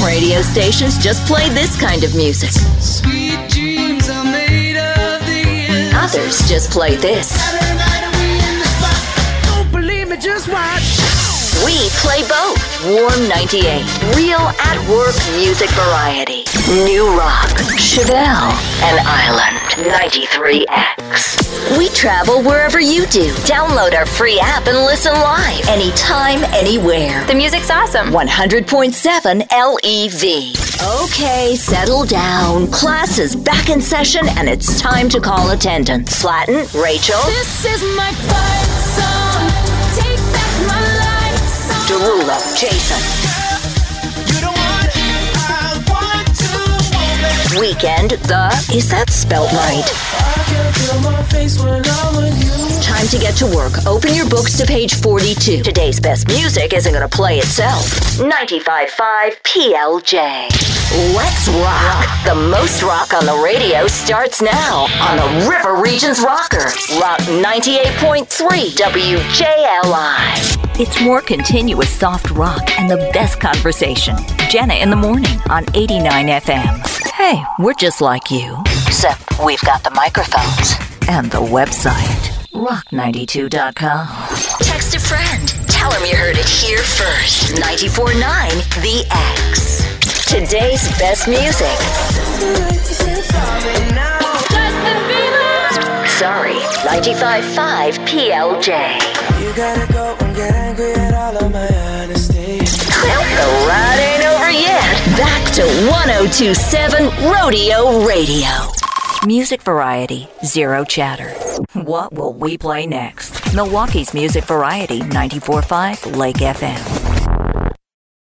radio stations just play this kind of music. Sweet dreams are made of the Others just play this. Saturday night we in the spot. Don't believe me, just watch. We play both. Warm 98, real at-work music variety. New Rock, Chevelle, and Island 93X. We travel wherever you do. Download our free app and listen live, anytime, anywhere. The music's awesome. 100.7 LEV. Okay, settle down. Class is back in session and it's time to call attendance. Flatten, Rachel. This is my fight song. Take back my life song. Derulo, Jason. You don't want it, I want to. Weekend, is that spelt right? I can feel my face when I'm with you. Time to get to work. Open your books to page 42. Today's best music isn't going to play itself. 95.5 PLJ. Let's rock. The most rock on the radio starts now on the River Regions Rocker. Rock 98.3 WJLI. It's more continuous soft rock and the best conversation. Jenna in the morning on 89 FM. Hey, we're just like you. Except we've got the microphones and the website. Rock92.com. Text a friend. Tell him you heard it here first. 94.9 The X. Today's best music. Sorry, 95.5 PLJ. You gotta go and get angry at all of my honesty. The ride ain't over yet. Back to 102.7 Rodeo Radio. Music variety, zero chatter. What will we play next? Milwaukee's Music Variety, 94.5 Lake FM.